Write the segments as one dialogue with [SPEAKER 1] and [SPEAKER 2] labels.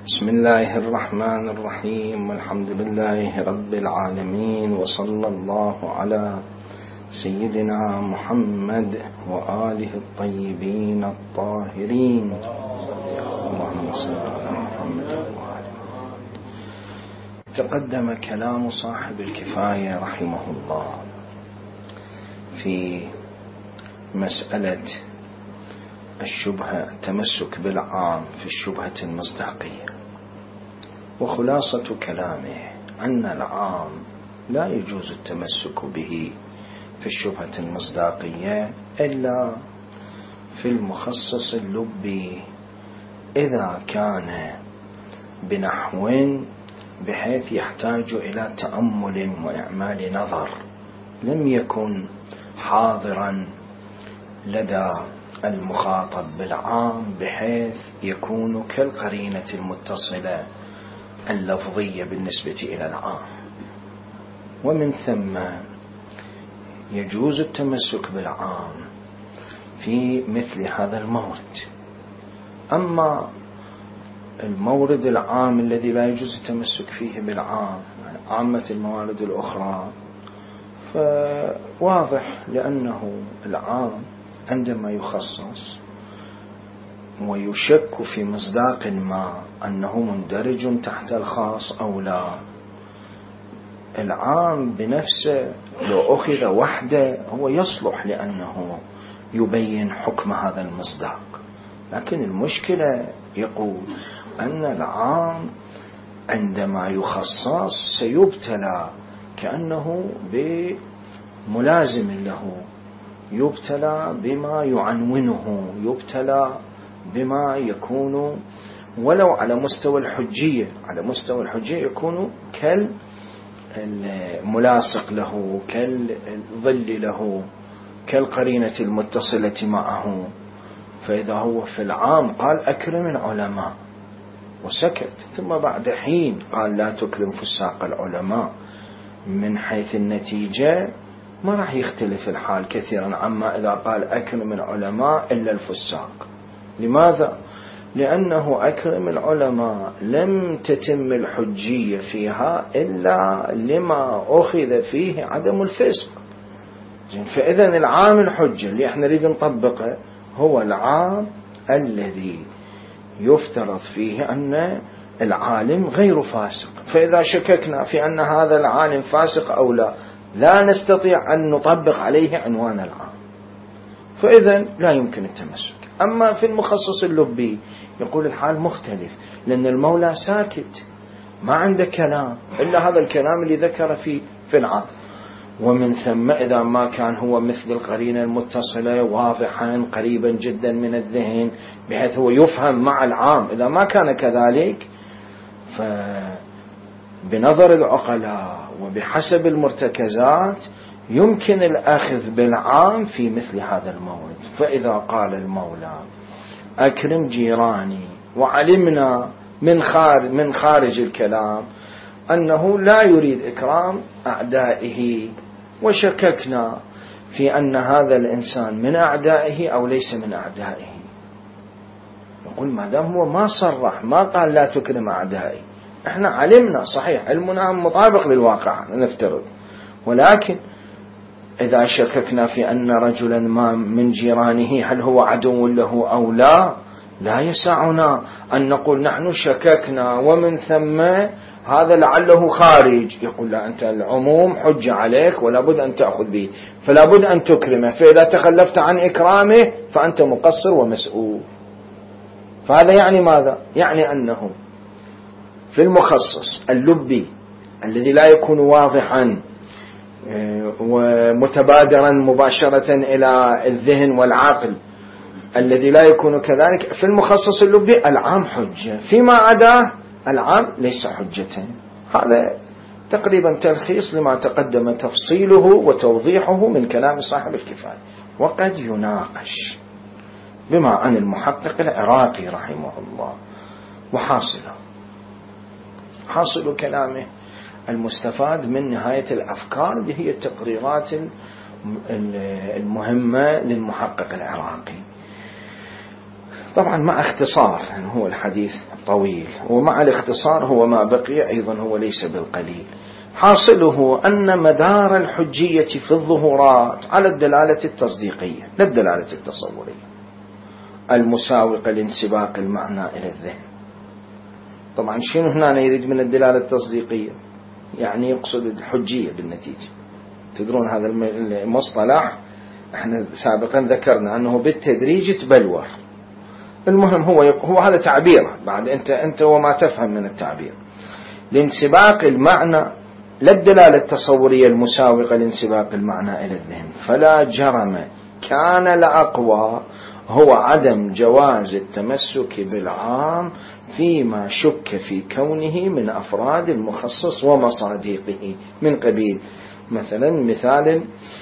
[SPEAKER 1] بسم الله الرحمن الرحيم، والحمد لله رب العالمين، وصلى الله على سيدنا محمد وآله الطيبين الطاهرين. اللهم صل على محمد وآله. تقدم كلام صاحب الكفاية رحمه الله في مسألة الشبهة، التمسك بالعام في الشبهة المصداقية، وخلاصة كلامه أن العام لا يجوز التمسك به في الشبهة المصداقية إلا في المخصص اللبي، إذا كان بنحو بحيث يحتاج إلى تأمل وإعمال نظر لم يكن حاضرا لدى المخاطب بالعام، بحيث يكون كالقرينة المتصلة اللفظية بالنسبة إلى العام. ومن ثم يجوز التمسك بالعام في مثل هذا المورد. أما المورد العام الذي لا يجوز التمسك فيه بالعام، عامة الموارد الأخرى، فواضح لأنه العام عندما يخصص ويشك في مصداق ما أنه مندرج تحت الخاص أو لا، العام بنفسه لو أخذ وحده هو يصلح لأنه يبين حكم هذا المصداق. لكن المشكلة يقول أن العام عندما يخصص سيبتلى كأنه بملازم له، يبتلى بما يعنونه، يبتلى بما يكون ولو على مستوى الحجية، على مستوى الحجية يكون كالملاصق له، كالظل له، كالقرينة المتصلة معه. فإذا هو في العام قال أكرم العلماء وسكت، ثم بعد حين قال لا تكرم فساق العلماء، من حيث النتيجة ما راح يختلف الحال كثيرا عما إذا قال أكرم العلماء إلا الفساق. لماذا؟ لأنه أكرم العلماء لم تتم الحجية فيها إلا لما أخذ فيه عدم الفسق. فإذن العام الحجة اللي احنا نريد نطبقه هو العام الذي يفترض فيه أن العالم غير فاسق. فإذا شككنا في أن هذا العالم فاسق أو لا نستطيع أن نطبق عليه عنوان العام، فإذن لا يمكن التمسك. أما في المخصص اللبي يقول الحال مختلف، لأن المولى ساكت ما عنده كلام إلا هذا الكلام اللي ذكر في العام. ومن ثم إذا ما كان هو مثل القرينة المتصلة واضحا قريبا جدا من الذهن بحيث هو يفهم مع العام، إذا ما كان كذلك فبنظر العقلاء وبحسب المرتكزات يمكن الأخذ بالعام في مثل هذا المورد. فإذا قال المولى أكرم جيراني، وعلمنا من خارج الكلام أنه لا يريد إكرام أعدائه، وشككنا في أن هذا الإنسان من أعدائه أو ليس من أعدائه، يقول ما دام هو ما صرح ما قال لا تكرم أعدائي، احنا علمنا صحيح علمنا مطابق للواقع نفترض، ولكن إذا شككنا في أن رجلا ما من جيرانه هل هو عدو له أو لا يسعنا أن نقول نحن شككنا ومن ثم هذا لعله خارج. يقول لا، أنت العموم حجة عليك ولا بد أن تأخذ به، فلا بد أن تكرمه، فإذا تخلفت عن إكرامه فأنت مقصر ومسؤول. فهذا يعني ماذا؟ يعني أنه في المخصص اللبي الذي لا يكون واضحا ومتبادرا مباشرة إلى الذهن والعقل، الذي لا يكون كذلك، في المخصص اللبي العام حجة، فيما عداه العام ليس حجة. هذا تقريبا تلخيص لما تقدم تفصيله وتوضيحه من كلام صاحب الكفاية. وقد يناقش بما عن المحقق العراقي رحمه الله، حاصل كلامه المستفاد من نهاية الأفكار اللي هي التقريرات المهمة للمحقق العراقي. طبعا مع اختصار، هو الحديث طويل، ومع الاختصار هو ما بقي أيضا هو ليس بالقليل. حاصله أن مدار الحجية في الظهورات على الدلالة التصديقية لا الدلالة التصورية المساوقة لانسباق المعنى إلى الذهن. طبعا شنو هنا يريد من الدلالة التصديقية؟ يعني يقصد الحجية بالنتيجة. تدرون هذا المصطلح احنا سابقا ذكرنا أنه بالتدريج تبلور. المهم هو هذا تعبيره، بعد أنت وما تفهم من التعبير. لانسباق المعنى لا الدلالة التصورية المساوقة لانسباق المعنى إلى الذهن. فلا جرم كان الأقوى هو عدم جواز التمسك بالعام فيما شك في كونه من أفراد المخصص ومصادقه، من قبيل مثلا مثال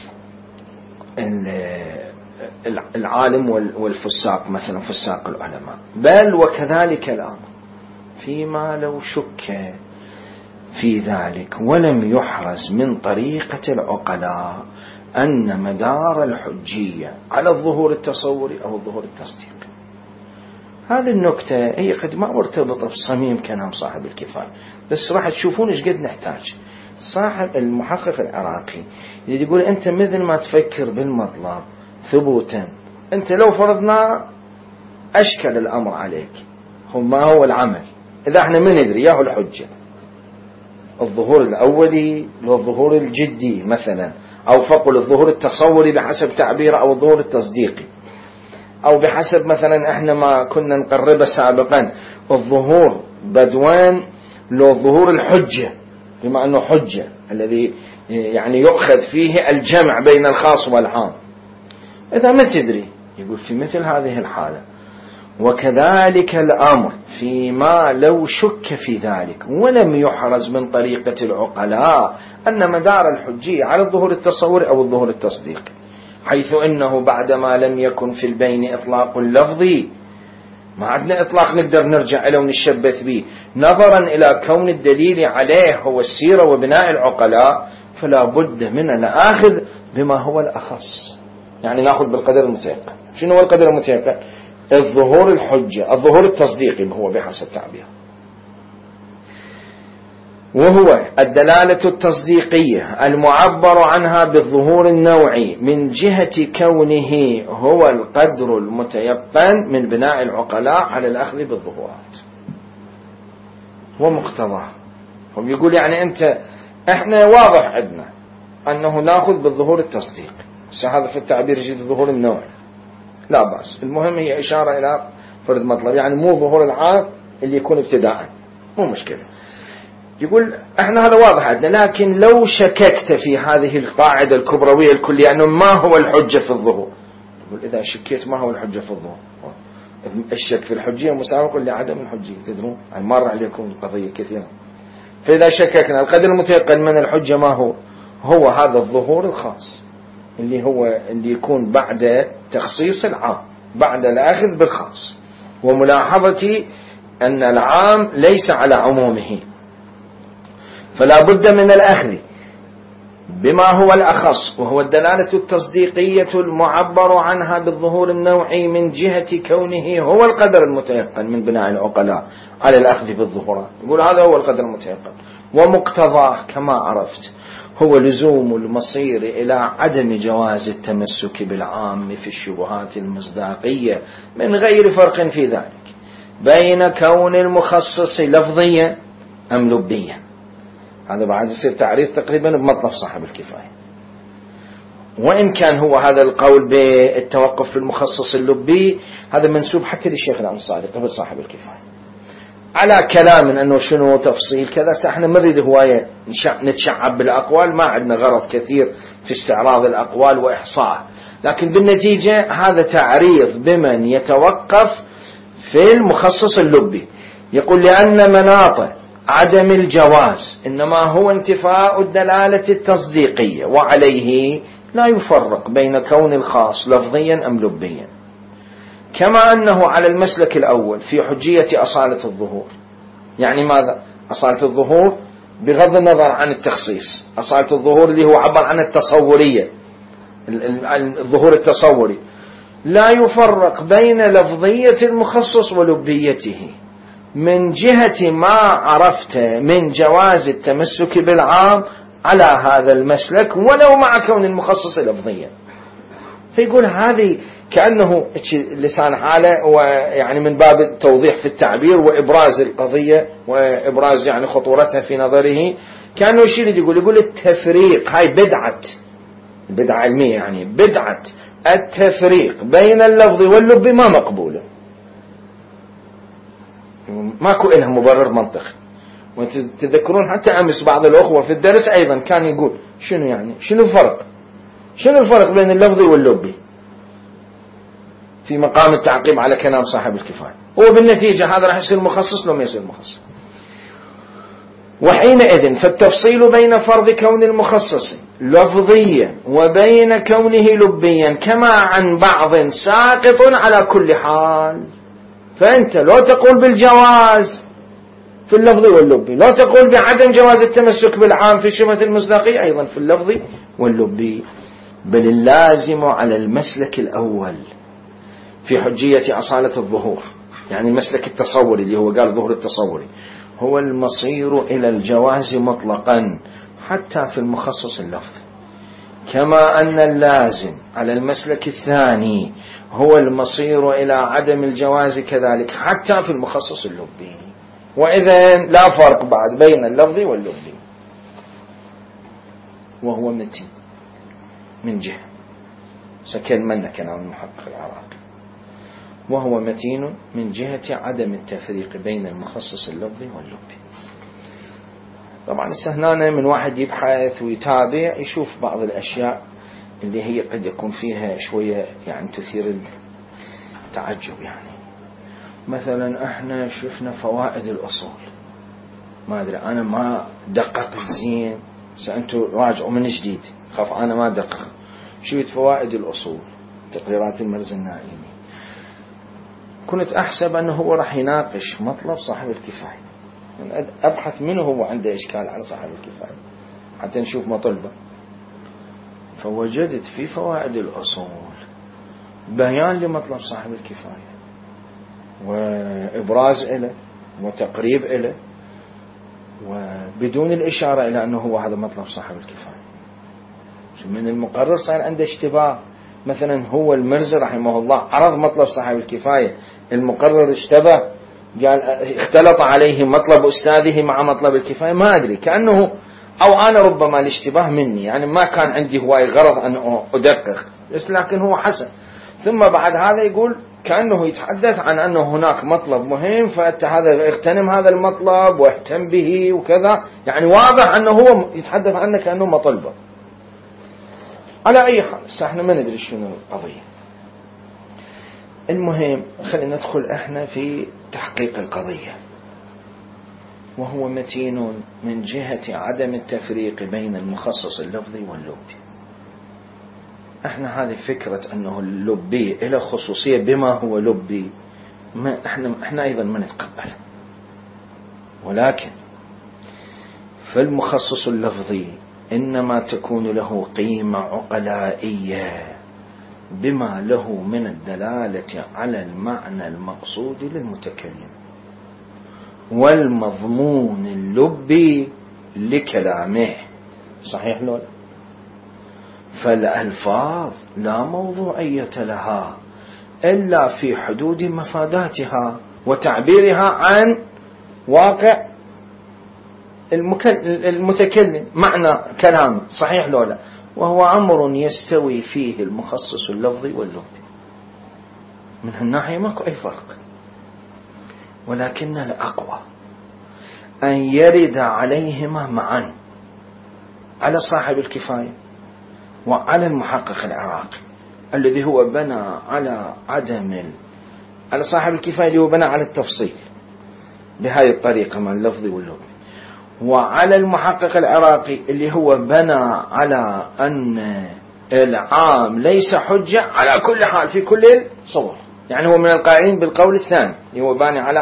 [SPEAKER 1] العالم والفساق، مثلا فساق العلماء. بل وكذلك الأمر فيما لو شك في ذلك ولم يحرز من طريقة العقلاء أن مدار الحجية على الظهور التصوري أو الظهور التصديقي. هذه النكتة هي قد ما مرتبطة بصميم كلام صاحب الكفاية، بس راح تشوفون إيش قد نحتاج. صاحب المحقق العراقي اللي يقول أنت مثل ما تفكر بالمطلب ثبوتا، أنت لو فرضنا أشكل الأمر عليك ما هو العمل، إذا احنا ما ندري ياهو الحجة الظهور الأولي والظهور الجدي مثلا، أو فقل الظهور التصوري بحسب تعبيره، أو الظهور التصديقي، أو بحسب مثلا احنا ما كنا نقربه سابقا الظهور بدوان لو ظهور الحجة، بما أنه حجة الذي يعني يؤخذ فيه الجمع بين الخاص والعام. إذا ما تدري يقول في مثل هذه الحالة وكذلك الأمر فيما لو شك في ذلك ولم يحرز من طريقة العقلاء أن مدار الحجية على الظهور التصوري أو الظهور التصديقي، حيث إنه بعدما لم يكن في البين إطلاق لفظي، ما عندنا إطلاق نقدر نرجع له ونشبث به، نظرا إلى كون الدليل عليه هو السيرة وبناء العقلاء، فلا بد من الأخذ بما هو الأخص. يعني نأخذ بالقدر المتيقن. شنو هو القدر المتيقن؟ الظهور الحجة، الظهور التصديقي هو بحسب تعبير، وهو الدلالة التصديقية المعبر عنها بالظهور النوعي من جهة كونه هو القدر المتيقن من بناء العقلاء على الأخذ بالظهورات ومقتضاه. هم يقول يعني احنا واضح عندنا أنه نأخذ بالظهور التصديقي، هذا في التعبير يجي الظهور النوعي لا بأس. المهم هي إشارة إلى فرد مطلب، يعني مو ظهور العام اللي يكون ابتداء، مو مشكلة. يقول احنا هذا واضح عندنا، لكن لو شككت في هذه القاعدة الكبروية الكلية أنه ما هو الحجة في الظهور، يقول إذا شكيت ما هو الحجة في الظهور، الشك في الحجية مساوق لعدم الحجية. تدرون يعني مر عليكم القضية كثيرا. فإذا شككنا القدر المتيقن من الحجة ما هو هذا الظهور الخاص اللي يكون بعد تخصيص العام، بعد الأخذ بالخاص، وملاحظة أن العام ليس على عمومه، فلا بد من الأخذ بما هو الأخص، وهو الدلالة التصديقية المعبر عنها بالظهور النوعي من جهة كونه هو القدر المتيقن من بناء العقلاء على الأخذ بالظهورات. يقول هذا هو القدر المتيقن، ومقتضاه كما عرفت هو لزوم المصير إلى عدم جواز التمسك بالعام في الشبهات المصداقية من غير فرق في ذلك بين كون المخصص لفظيا أم لبيا. هذا بعد يصير تعريف تقريبا بمطلب صاحب الكفاية، وإن كان هو هذا القول بالتوقف في المخصص اللبي هذا منسوب حتى للشيخ الأنصاري قبل صاحب الكفاية على كلام من أنه شنو تفصيل كذا. احنا نريد هواية نتشعب بالأقوال، ما عندنا غرض كثير في استعراض الأقوال وإحصاء، لكن بالنتيجة هذا تعريض بمن يتوقف في المخصص اللبي. يقول لأن مناط عدم الجواز إنما هو انتفاء الدلالة التصديقية، وعليه لا يفرق بين كون الخاص لفظيا أم لبيا، كما أنه على المسلك الأول في حجية أصالة الظهور. يعني ماذا؟ أصالة الظهور بغض النظر عن التخصيص، أصالة الظهور اللي هو عبر عن التصورية، الظهور التصوري، لا يفرق بين لفظية المخصص ولبيته، من جهة ما عرفت من جواز التمسك بالعام على هذا المسلك ولو مع كون المخصص لفظيا. فيقول هذه كأنه لسان حاله، ويعني من باب التوضيح في التعبير وإبراز القضية وإبراز يعني خطورتها في نظره، كأنه يشير يقول التفريق، هاي بدعة علمية، يعني بدعة التفريق بين اللفظ واللب ما مقبولة، ماكو إلها مبرر منطقي. وتذكرون حتى أمس بعض الأخوة في الدرس أيضا كان يقول شنو الفرق بين اللفظ واللبي في مقام التعقيب على كلام صاحب الكفاية. هو بالنتيجة هذا راح يصير مخصص لو ما يصير مخصص. وحينئذ فالتفصيل بين فرض كون المخصص لفظيا وبين كونه لبيا كما عن بعض ساقط على كل حال. فأنت لو تقول بالجواز في اللفظ واللبي، لو تقول بعدم جواز التمسك بالعام في شبهة المصداقية أيضا في اللفظ واللبي، بل اللازم على المسلك الأول في حجية أصالة الظهور، يعني المسلك التصوري اللي هو قال ظهور التصوري، هو المصير إلى الجواز مطلقا حتى في المخصص اللفظي، كما أن اللازم على المسلك الثاني هو المصير إلى عدم الجواز كذلك حتى في المخصص اللبي. وإذا لا فرق بعد بين اللفظ واللبي، وهو متين من جهة سكن من كلام المحقق العراقي، وهو متين من جهة عدم التفريق بين المخصص اللفظي واللبي. طبعا السهنانة من واحد يبحث ويتابع يشوف بعض الأشياء اللي هي قد يكون فيها شوية يعني تثير التعجب. يعني مثلا احنا شفنا فوائد الأصول، ما أدري أنا ما دقق زين، سأنتوا راجعوا من جديد، خاف أنا ما دقق. شفت فوائد الأصول تقريرات المرز النائمي، كنت أحسب أنه هو راح يناقش مطلب صاحب الكفاية، يعني أبحث منه هو عنده إشكال على صاحب الكفاية حتى نشوف مطلبه. فوجدت في فوائد الأصول بيان لمطلب صاحب الكفاية وإبراز إله وتقريب إله، وبدون الإشارة إلى أنه هو هذا مطلب صاحب الكفاية. من المقرر صار عنده اشتباه، مثلا هو المرزي رحمه الله عرض مطلب صاحب الكفاية، المقرر اشتبه قال اختلط عليه مطلب أستاذه مع مطلب الكفاية، ما أدري كأنه أو أنا ربما الاشتباه مني، يعني ما كان عندي هواي غرض أن أدقق، لكن هو حسن. ثم بعد هذا يقول كأنه يتحدث عن أنه هناك مطلب مهم، فأنت هذا اغتنم هذا المطلب واهتم به وكذا، يعني واضح أنه هو يتحدث عنه كأنه مطلبه. على أي حال احنا ما ندري شنو القضية. المهم خلينا ندخل احنا في تحقيق القضية. وهو متين من جهة عدم التفريق بين المخصص اللفظي واللبي. احنا هذه فكرة انه اللبي له خصوصية بما هو لبي، ما احنا ايضا ما نتقبل، ولكن فالمخصص اللفظي إنما تكون له قيمة عقلائية بما له من الدلالة على المعنى المقصود للمتكلم والمضمون اللبي لكلامه. صحيح لو فالألفاظ لا موضوعية لها إلا في حدود مفاداتها وتعبيرها عن واقع المتكلم، معنى كلام. صحيح لو لا؟ وهو أمر يستوي فيه المخصص اللفظي واللبي، من هالناحية ماكو أي فرق، ولكن الأقوى أن يرد عليهما معا، على صاحب الكفاية وعلى المحقق العراقي الذي هو بنى على على صاحب الكفاية اللي هو بنى على التفصيل بهذه الطريقة من اللفظ واللبي، وعلى المحقق العراقي اللي هو بنى على أن العام ليس حجة على كل حال في كل الصور، يعني هو من القائلين بالقول الثاني اللي هو باني على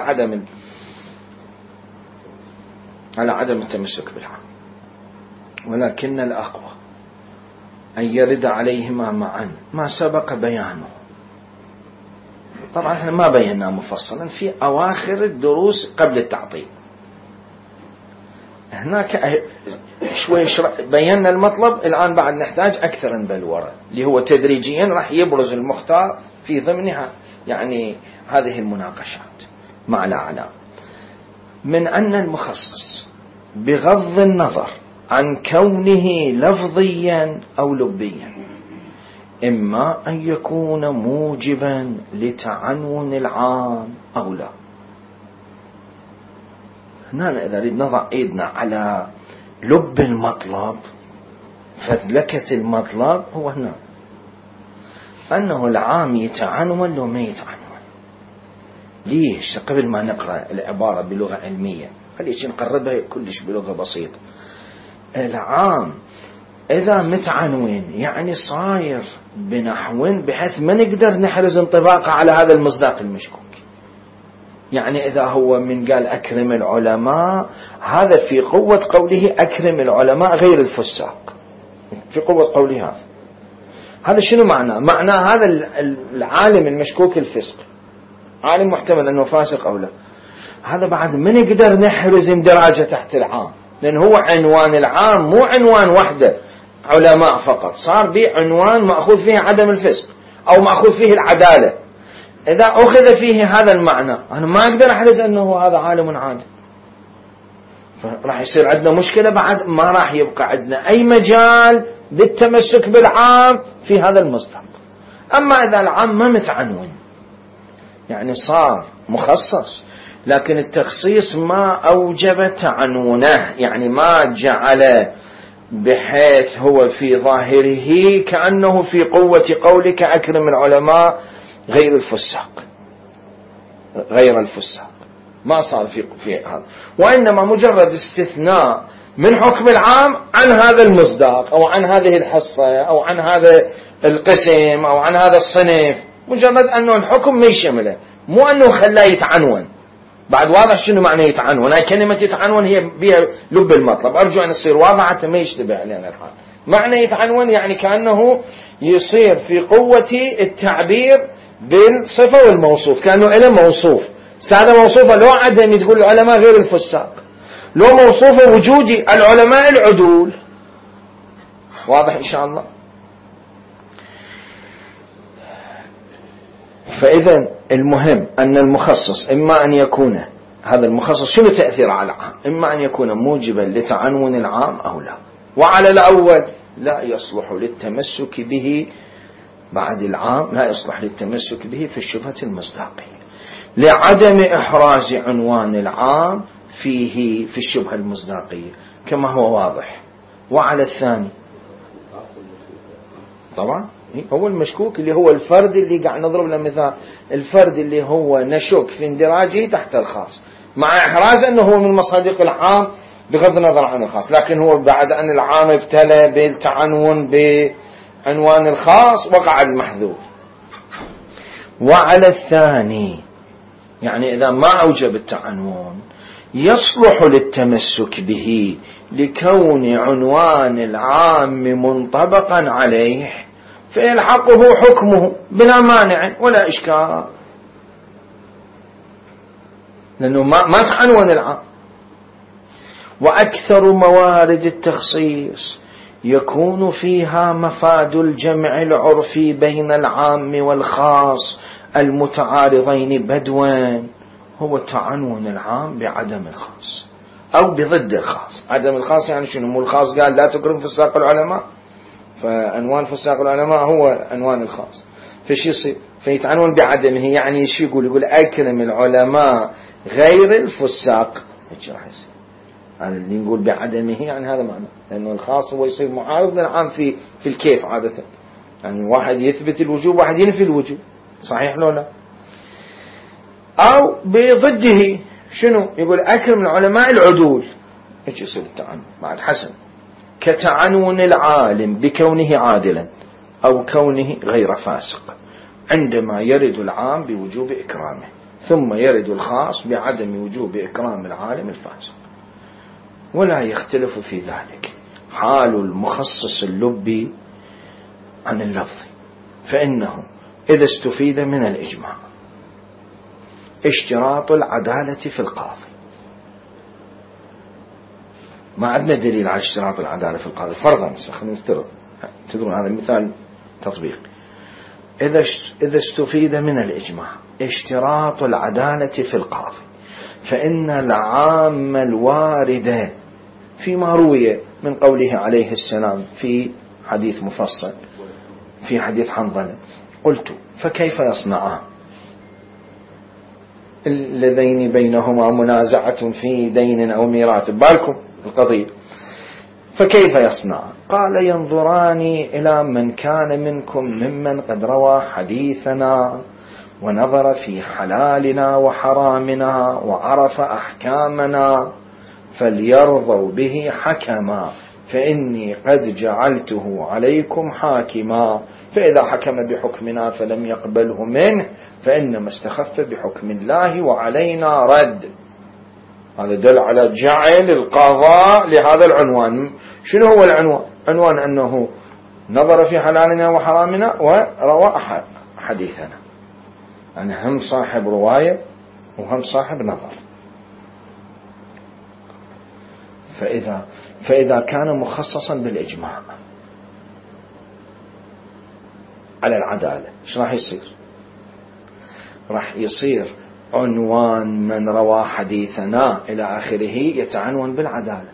[SPEAKER 1] عدم التمسك بالعام. ولكن الأقوى أن يرد عليهما معا ما سبق بيانه طبعا احنا ما بيناه مفصلا في أواخر الدروس قبل التعطيل. هناك شوي بينا المطلب، الآن بعد نحتاج أكثر نبلوره اللي هو تدريجيا راح يبرز المختار في ضمنها يعني هذه المناقشات مع الأعلام. من أن المخصص بغض النظر عن كونه لفظيا أو لبيا إما أن يكون موجبا لتعنون العام أو لا. هنا إذا نريد نضع إيدنا على لب المطلب، فذلكة المطلب هو هنا أنه العام يتعنون لو ما يتعنون. ليش؟ قبل ما نقرأ العبارة بلغة علمية خليش نقربها كلش بلغة بسيطة. العام إذا متعنون يعني صاير بنحو بحيث ما نقدر نحرز انطباقه على هذا المصداق المشكوك. يعني إذا هو من قال أكرم العلماء، هذا في قوة قوله أكرم العلماء غير الفساق، في قوة قوله هذا شنو معناه؟ معناه هذا العالم المشكوك الفسق عالم محتمل أنه فاسق أو لا، هذا بعد ما نقدر نحرز اندراجه تحت العام، لأن هو عنوان العام مو عنوان وحده علماء فقط، صار به عنوان مأخوذ فيه عدم الفسق أو مأخوذ فيه العدالة. إذا أخذ فيه هذا المعنى أنا ما أقدر أحرز أنه هذا عالم عادل، فراح يصير عندنا مشكلة، بعد ما راح يبقى عندنا أي مجال للتمسك بالعام في هذا المصداق. أما إذا العام ما متعنون يعني صار مخصص لكن التخصيص ما أوجب تعنونه، يعني ما جعل بحيث هو في ظاهره كأنه في قوة قولك أكرم العلماء غير الفساق، غير الفساق، ما صار في هذا، وإنما مجرد استثناء من حكم العام عن هذا المصداق أو عن هذه الحصة أو عن هذا القسم أو عن هذا الصنف، مجرد أنه الحكم ما يشمله، مو أنه خلاه يتعنون. بعد واضح شنو معنى يتعنون؟ هاي كلمة يتعنون هي بها لب المطلب، أرجو أن يصير واضحة ما يشتبه علينا الحال. معنى يتعنون يعني كأنه يصير في قوة التعبير بالصفة والموصوف، كأنه إله موصوف، هذا موصوفة لو عدم تقول العلماء غير الفساق، لو موصوفة وجودي العلماء العدول. واضح إن شاء الله؟ فإذا المهم أن المخصص إما أن يكون هذا المخصص شنو تأثير على العام، إما أن يكون موجبا لتعنون العام أو لا. وعلى الأول لا يصلح للتمسك به بعد العام، لا يصلح للتمسك به في الشبهة المصداقية لعدم إحراز عنوان العام فيه في الشبهة المصداقية كما هو واضح. وعلى الثاني طبعا هو المشكوك اللي هو الفرد اللي قاعد نضرب له مثال، الفرد اللي هو نشك في اندراجه تحت الخاص مع إحراز أنه هو من مصادق العام بغض النظر عن الخاص، لكن هو بعد أن العام ابتلى بالتعنون بعنوان الخاص وقع المحذوف. وعلى الثاني يعني إذا ما أوجب التعنون يصلح للتمسك به لكون عنوان العام منطبقا عليه فيلحقه حكمه بلا مانع ولا إشكال، لأنه ما تعنون العام. وأكثر موارد التخصيص يكون فيها مفاد الجمع العرفي بين العام والخاص المتعارضين بدوا، هو تعنون العام بعدم الخاص أو بضد الخاص. عدم الخاص يعني شنو؟ مو الخاص قال لا تكرم فساق العلماء، فعنوان فساق العلماء هو عنوان الخاص، فشي يصير فيتعنون بعدمه، يعني شو يقول أكرم العلماء غير الفساق، ايش راح يصير؟ يعني اللي نقول بعدمه يعني هذا معنى، لأنه الخاص هو يصير معارض للعام في الكيف عادة، يعني واحد يثبت الوجوب واحد ينفي الوجوب، صحيح لو لا؟ أو بضده شنو؟ يقول أكرم العلماء العدول، ايش يصير التعنون بعد حسن، كتعنون العالم بكونه عادلا أو كونه غير فاسق، عندما يرد العام بوجوب إكرامه ثم يرد الخاص بعدم وجوب إكرام العالم الفاسق. ولا يختلف في ذلك حال المخصص اللبي عن اللفظ، فإنه إذا استفيد من الإجماع اشتراط العدالة في القاضي. ما عندنا دليل على اشتراط العدالة في القاضي. فرضا خلينا نفترض، تدرون هذا المثال تطبيق، إذا استفيد من الإجماع اشتراط العدالة في القاضي، فإن العام الواردة فيما روي من قوله عليه السلام في حديث مفصل في حديث حنظلة، قلت فكيف يصنعان اللذين بينهما منازعة في دين أو ميراث، بالكم القضية، فكيف يصنع؟ قال ينظران إلى من كان منكم ممن قد روى حديثنا ونظر في حلالنا وحرامنا وعرف أحكامنا فليرضوا به حكما، فإني قد جعلته عليكم حاكما، فإذا حكم بحكمنا فلم يقبله منه فإنما استخف بحكم الله وعلينا رد. هذا دل على جعل القضاء لهذا العنوان. شنو هو العنوان؟ عنوان أنه نظر في حلالنا وحرامنا وروى حديثنا، يعني هم صاحب رواية وهم صاحب نظر. فإذا كان مخصصا بالإجماع على العدالة، ايش راح يصير؟ راح يصير عنوان من روى حديثنا إلى آخره يتعنون بالعدالة،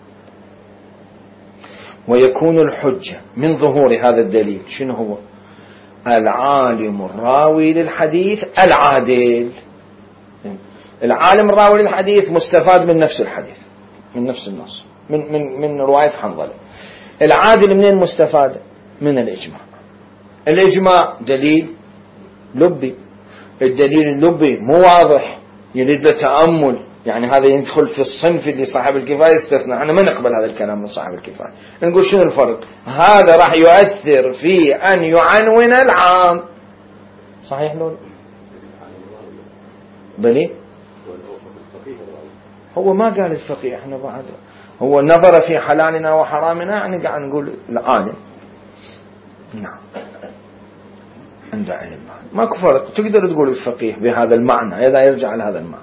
[SPEAKER 1] ويكون الحجة من ظهور هذا الدليل شنو هو؟ العالم الراوي للحديث العادل. العالم الراوي للحديث مستفاد من نفس الحديث، من نفس النص، من رواية حنظلة. العادل منين مستفاد؟ من الإجماع. الإجماع دليل لبي، الدليل اللبي مو واضح يريد له تأمل، يعني هذا يدخل في الصنف اللي صاحب الكفاية استثنى. احنا ما نقبل هذا الكلام من صاحب الكفاية، نقول شنو الفرق؟ هذا راح يؤثر في أن يعنون العام. صحيح لو بلي هو ما قال الفقيه، احنا بعد هو نظر في حلالنا وحرامنا، يعني قاعد نقول العالم نعم عنده علم، ماكو فرق. تقدر تقول الفقيه بهذا المعنى إذا يرجع لهذا المعنى.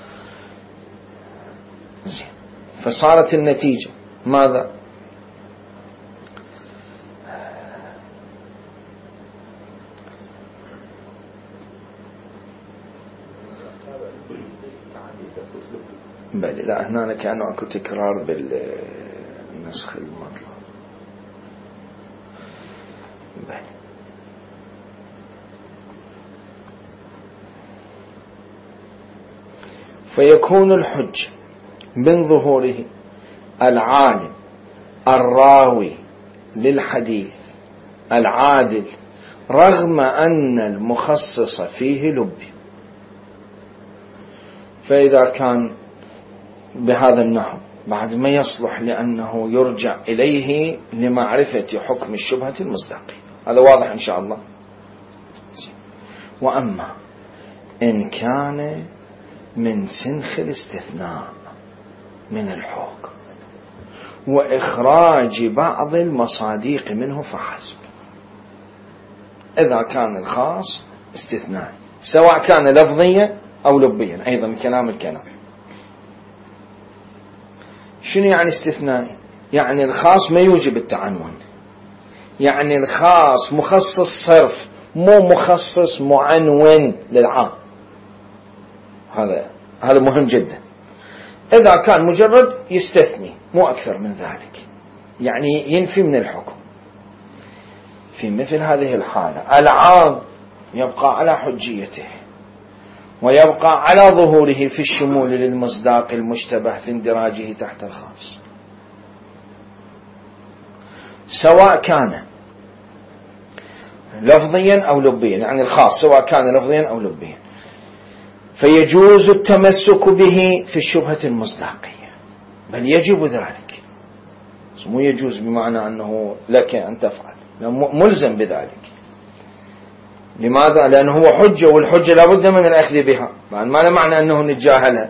[SPEAKER 1] زين، فصارت النتيجة ماذا؟ بل لا، هنا كأنه أكو تكرار بالنسخ المطلب. بل فيكون الحج من ظهوره العالم الراوي للحديث العادل، رغم أن المخصص فيه لبي. فإذا كان بهذا النحو بعد ما يصلح لأنه يرجع إليه لمعرفة حكم الشبهة المصداقية. هذا واضح إن شاء الله. وأما إن كان من سنخ الاستثناء من الحكم وإخراج بعض المصاديق منه فحسب. إذا كان الخاص استثناء سواء كان لفظيا أو لبيا، أيضا كلام الكلام. شنو يعني استثناء؟ يعني الخاص ما يوجب التعنون، يعني الخاص مخصص صرف مو مخصص معنون للعام. هذا مهم جدا. إذا كان مجرد يستثني مو أكثر من ذلك، يعني ينفي من الحكم، في مثل هذه الحالة العام يبقى على حجيته ويبقى على ظهوره في الشمول للمصداق المشتبه في اندراجه تحت الخاص، سواء كان لفظيا أو لبيا، يعني الخاص سواء كان لفظيا أو لبيا، فيجوز التمسك به في الشبهة المصداقية، بل يجب ذلك. مو يجوز بمعنى أنه لك أن تفعل، ملزم بذلك. لماذا؟ لأنه هو حجة، والحجة لابد من الأخذ بها، ما معنى أنه نتجاهلها،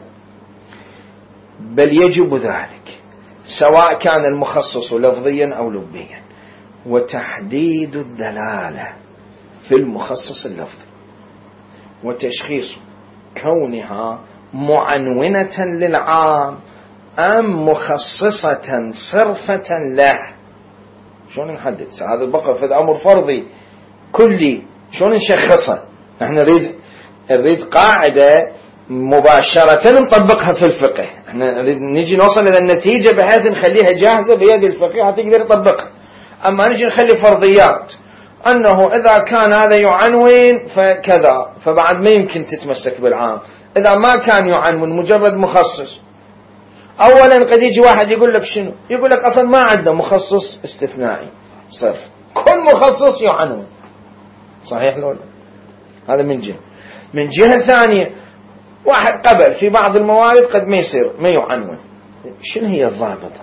[SPEAKER 1] بل يجب ذلك سواء كان المخصص لفظيا أو لبيا. وتحديد الدلالة في المخصص اللفظي وتشخيصه كونها معنونة للعام أم مخصصة صرفة له. شلون نحدد هذا البقر في أمر فرضي كلي؟ شلون نشخصه؟ نحن نريد قاعدة مباشرة نطبقها في الفقه. احنا نريد نجي نوصل إلى النتيجة بحيث نخليها جاهزة بيد الفقيه تقدر يطبقها. أما نجي نخلي فرضيات أنه إذا كان هذا يعنون فكذا، فبعد ما يمكن تتمسك بالعام. إذا ما كان يعنون مجرد مخصص، أولا قد يجي واحد يقول لك شنو؟ يقول لك أصلا ما عندنا مخصص استثنائي صرف، كل مخصص يعنون. صحيح لولا؟ هذا من جهة. من جهة ثانية واحد قبل في بعض الموارد قد ما يصير ما يعنون. شنو هي الضابط؟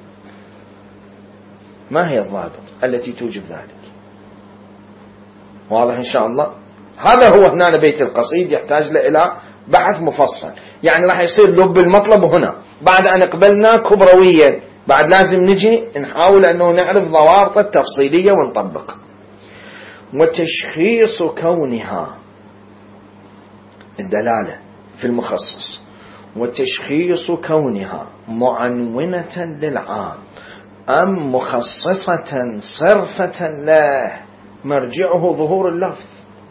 [SPEAKER 1] ما هي الضابط التي توجب ذلك؟ واضح إن شاء الله. هذا هو هنا بيت القصيد يحتاج إلى بحث مفصل. يعني راح يصير لب المطلب هنا بعد أن قبلنا كبرويا، بعد لازم نجي نحاول أنه نعرف ضوابط التفصيلية ونطبق. وتشخيص كونها الدلالة في المخصص، وتشخيص كونها معنونة للعام أم مخصصة صرفة له مرجعه ظهور اللفظ.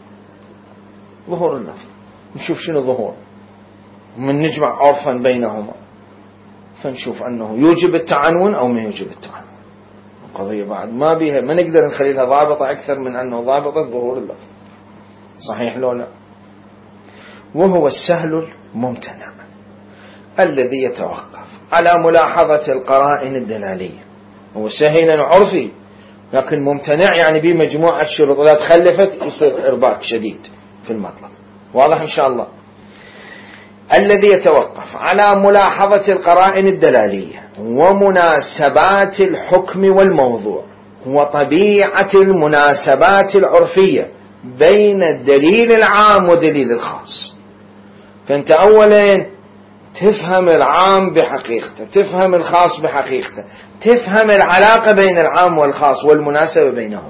[SPEAKER 1] ظهور اللفظ نشوف شنو ظهور، من نجمع عرفا بينهما فنشوف أنه يوجب التعنون أو ما يوجب التعنون. القضية بعد ما بيها ما نقدر نخلي لها ضابطة أكثر من أنه ضابطة ظهور اللفظ. صحيح لو لا؟ وهو السهل الممتنع الذي يتوقف على ملاحظة القرائن الدلالية. هو سهل عرفي لكن ممتنع يعني به مجموعة شروط، إذا تخلفت يصير إرباك شديد في المطلب. واضح إن شاء الله. الذي يتوقف على ملاحظة القرائن الدلالية ومناسبات الحكم والموضوع وطبيعة المناسبات العرفية بين الدليل العام ودليل الخاص. فأنت أولا تفهم العام بحقيقته، تفهم الخاص بحقيقته، تفهم العلاقة بين العام والخاص والمناسبة بينهما.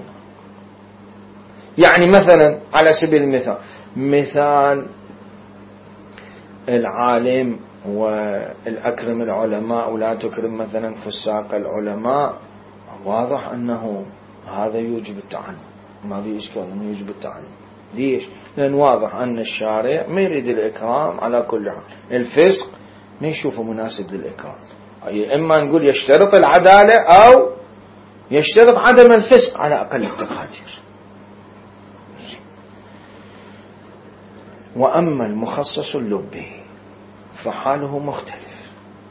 [SPEAKER 1] يعني مثلا على سبيل المثال، مثال العالم والأكرم العلماء ولا تكرم مثلا فساق العلماء، واضح أنه هذا يوجب التعنت، ما في إشكال أنه يوجب التعنت. ليش؟ لأن واضح أن الشارع ما يريد الإكرام على كل حال. الفسق ما يشوفه مناسب للإكرام، إما نقول يشترط العدالة أو يشترط عدم الفسق على أقل التقادير. وأما المخصص اللبي فحاله مختلف،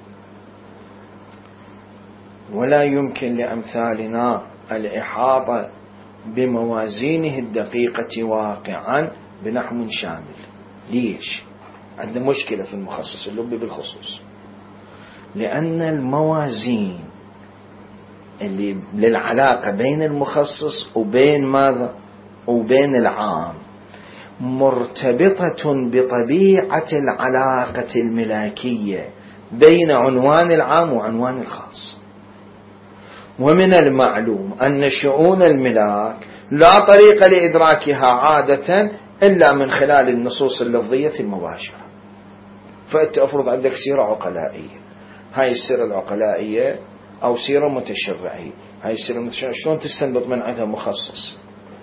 [SPEAKER 1] ولا يمكن لأمثالنا الإحاطة بموازينه الدقيقة واقعا بنحو شامل. ليش؟ عندنا مشكلة في المخصص اللبي بالخصوص، لأن الموازين اللي للعلاقة بين المخصص وبين ماذا؟ وبين العام مرتبطة بطبيعة العلاقة الملاكية بين عنوان العام وعنوان الخاص. ومن المعلوم أن شؤون الملاك لا طريق لإدراكها عادة إلا من خلال النصوص اللفظية المباشرة. فأنت أفرض عندك سيرة عقلائية، هاي السيرة العقلائية أو سيرة متشرعية، هاي السيرة المتشرعية شلون تستنبط من عندها مخصص؟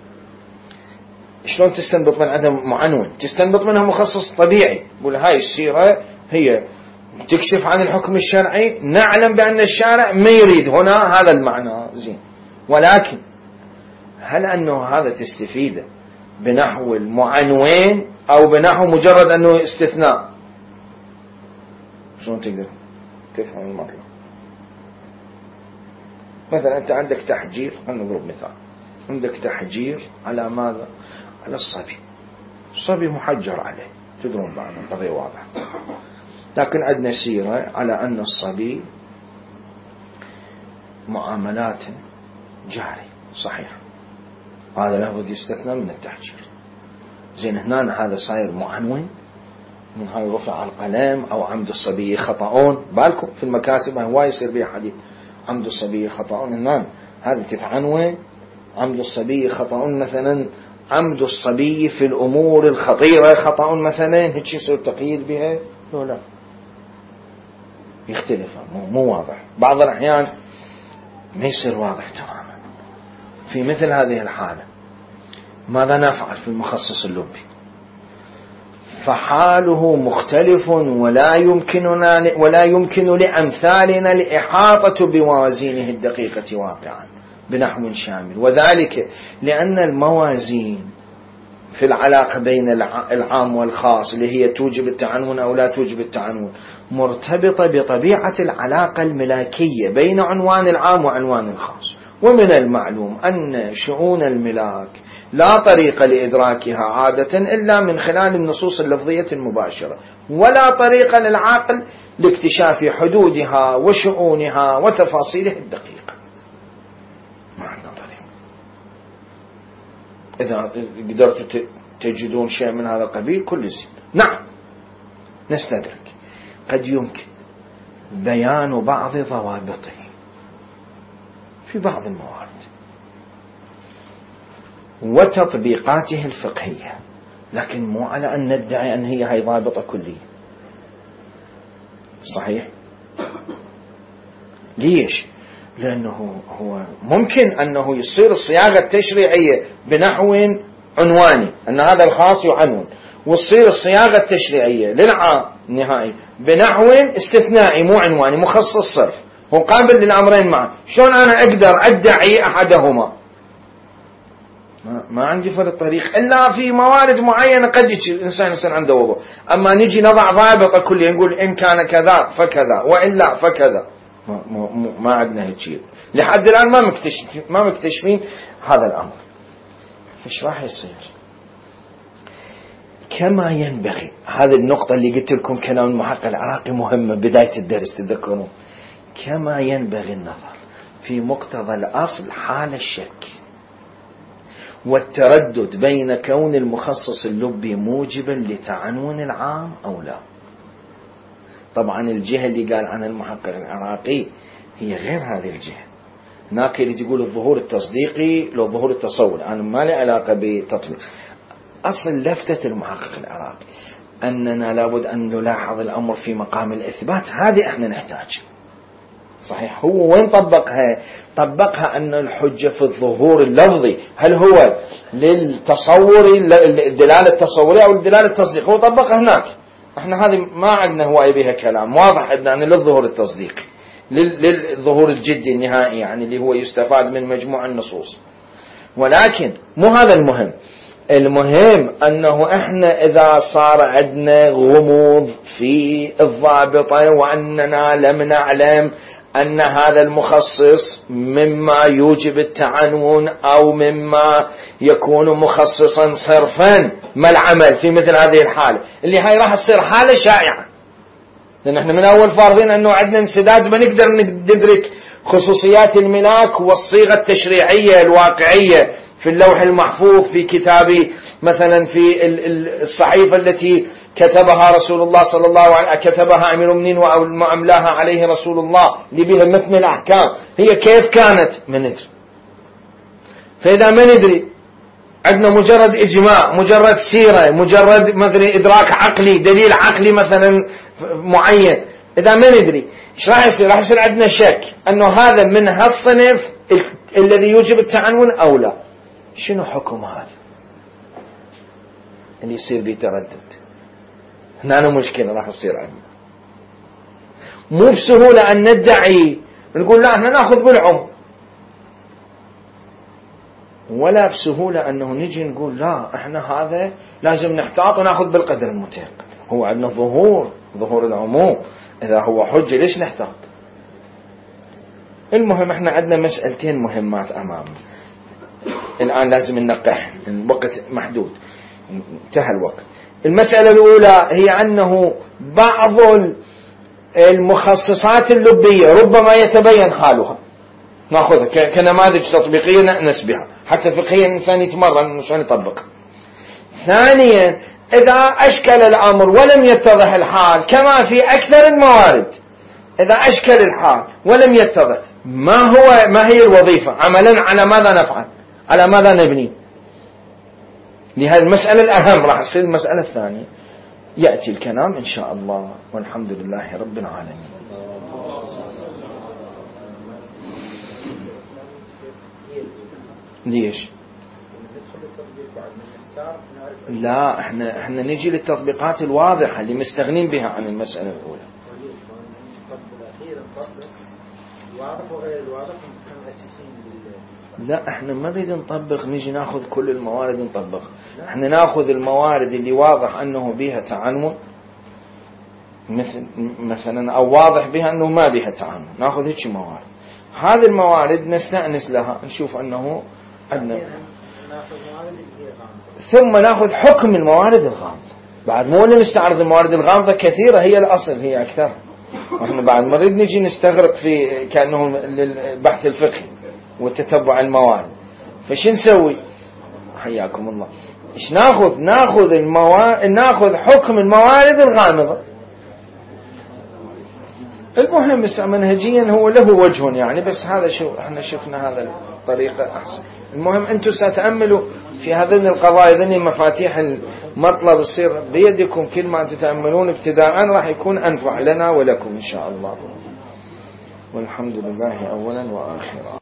[SPEAKER 1] شلون تستنبط من عدم معنون؟ تستنبط منها مخصص طبيعي. قول هاي السيرة هي تكشف عن الحكم الشرعي، نعلم بأن الشارع ما يريد هنا هذا المعنى زين، ولكن هل أنه هذا تستفيده بنحو المعنوين أو بنحو مجرد أنه استثناء؟ شلون تقدر تفهم المطلب؟ مثلا أنت عندك تحجير، نضرب مثال، عندك تحجير على ماذا؟ على الصبي. الصبي محجر عليه، تدرون معنا القضية واضحة. لكن عندنا سيرة على أن الصبي معاملات جاري صحيح، هذا لابد يستثنى من التحجير. زين هنا هذا صاير معنون من هاي رفع القلم أو عمد الصبي خطأون. بالكم في المكاسب هواي يصير بها حديث عمد الصبي خطأون، هنا هذا تتعنون عمد الصبي خطأون مثلا عمد الصبي في الأمور الخطيرة خطأ مثلا، هيك يصير تقييد بها؟ لا، يختلف، مو واضح. بعض الأحيان ما يصير واضح تماما. في مثل هذه الحالة ماذا نفعل في المخصص اللبي؟ فحاله مختلف ولا يمكن لأمثالنا الإحاطة بموازينه الدقيقة واقعا بنحو شامل، وذلك لأن الموازين في العلاقة بين العام والخاص اللي هي توجب التعنون أو لا توجب التعنون مرتبطة بطبيعة العلاقة الملاكية بين عنوان العام وعنوان الخاص. ومن المعلوم أن شؤون الملاك لا طريق لإدراكها عادة إلا من خلال النصوص اللفظية المباشرة، ولا طريق للعاقل لاكتشاف حدودها وشؤونها وتفاصيلها الدقيقة. ما عندنا طريق. إذا قدرتوا تجدون شيء من هذا القبيل كل زين. نعم نستدرك. قد يمكن بيان بعض ضوابطه في بعض الموارد وتطبيقاته الفقهية، لكن مو على أن ندعي أن هي ضابطة كلية. صحيح؟ ليش؟ لأنه هو ممكن أنه يصير الصياغة التشريعية بنحو عنواني أن هذا الخاص يعنون، وتصير الصياغة التشريعية للعام النهائي بنحو استثنائي مو عنواني مخصص صرف، هو قابل للأمرين معا. شلون أنا أقدر أدعي أحدهما؟ ما عندي فرق طريق إلا في موارد معينة قد الإنسان يصير عنده وضوء. أما نجي نضع ضابطة كلية نقول إن كان كذا فكذا وإلا فكذا، ما عندنا هالشيء لحد الآن. ما مكتشفين هذا الأمر. فش راح يصير؟ كما ينبغي، هذه النقطة اللي قلت لكم كلام المحقق العراقي مهمة بداية الدرس تذكرون، كما ينبغي النظر في مقتضى الأصل حال الشك والتردد بين كون المخصص اللبي موجبا لتعنون العام أو لا. طبعا الجهة اللي قال عن المحقق العراقي هي غير هذه الجهة. هناك اللي تقول الظهور التصديقي لو ظهور التصور، أنا ما لي علاقة بتطبيق. أصل لفتة المحقق العراقي أننا لابد أن نلاحظ الأمر في مقام الإثبات، هذه احنا نحتاج. صحيح، هو وين طبقها أن الحجة في الظهور اللفظي، هل هو للتصور الدلالة التصورية أو الدلالة التصديق؟ هو طبقها هناك. احنا هذه ما عندنا هواية بها كلام واضح أن للظهور التصديقي، للظهور الجدي النهائي يعني اللي هو يستفاد من مجموع النصوص. ولكن مو هذا المهم. المهم أنه إحنا إذا صار عندنا غموض في الضابطة وأننا لم نعلم أن هذا المخصص مما يوجب التعنون أو مما يكون مخصصا صرفا، ما العمل في مثل هذه الحالة اللي هاي راح تصير حالة شائعة؟ لأن احنا من أول فارضين أنه عندنا انسداد ما نقدر ندرك خصوصيات الملاك والصيغة التشريعية الواقعية في اللوح المحفوظ في كتابي مثلا في الصحيفة التي كتبها رسول الله صلى الله عليه وسلم، كتبها أمير المؤمنين وأملاها عليه رسول الله اللي بها متن الأحكام، هي كيف كانت ما ندري. فإذا ما ندري عندنا مجرد إجماع، مجرد سيرة، مجرد مثلا إدراك عقلي، دليل عقلي مثلا معين، إذا ما ندري إيش راح يصير؟ راح يصير عندنا شك أنه هذا من هالصنف الذي يوجب التعنون أو لا. شنو حكم هذا اللي يصير بيتردد؟ هنا مشكلة راح تصير عندنا. مو بسهولة أن ندعي نقول لا احنا ناخذ بالعمر، ولا بسهولة أنه نجي نقول لا احنا هذا لازم نحتاط وناخذ بالقدر المتيقن. هو عندنا ظهور العموم، إذا هو حجة ليش نحتاط؟ المهم احنا عندنا مسألتين مهمات أمامنا الآن لازم ننقح، الوقت محدود انتهى الوقت. المسألة الأولى هي أنه بعض المخصصات اللبية ربما يتبين حالها، نأخذها كنماذج تطبيقية نسبها حتى فقهيا الإنسان يتمرن عشان يطبق. ثانيا إذا أشكل الأمر ولم يتضح الحال كما في أكثر الموارد، إذا أشكل الحال ولم يتضح ما هي الوظيفة عملا، على ماذا نفعل، على ماذا نبني؟ لهذه المسألة الأهم راح تصير المسألة الثانية، يأتي الكلام إن شاء الله، والحمد لله رب العالمين. ليش؟ لا، احنا نجي للتطبيقات الواضحة اللي مستغنين بها عن المسألة الأولى. لا، احنا ما نريد نطبق نجي ناخذ كل الموارد نطبق، احنا ناخذ الموارد اللي واضح انه بها تعامل مثلا، او واضح بها انه ما بها تعامل، ناخذ هيك موارد. هذه الموارد نستأنس لها، نشوف انه عندنا، ثم ناخذ حكم الموارد الغامضة. بعد مو نستعرض الموارد الغامضة كثيرة، هي الأصل، هي أكثر. احنا بعد ما نريد نجي نستغرق في كأنه البحث الفقهي وتتبع الموارد. فش نسوي؟ حياكم الله، ايش ناخذ؟ ناخذ حكم الموارد الغامضة. المهم بس منهجيا هو له وجه يعني، بس هذا شو احنا شفنا هذا الطريقة احسن. المهم انتم ستأملوا في هذين القضايا، ذني مفاتيح المطلب يصير بيدكم، كل ما تتأملون ابتداء راح يكون أنفع لنا ولكم إن شاء الله. والحمد لله أولا وآخرا.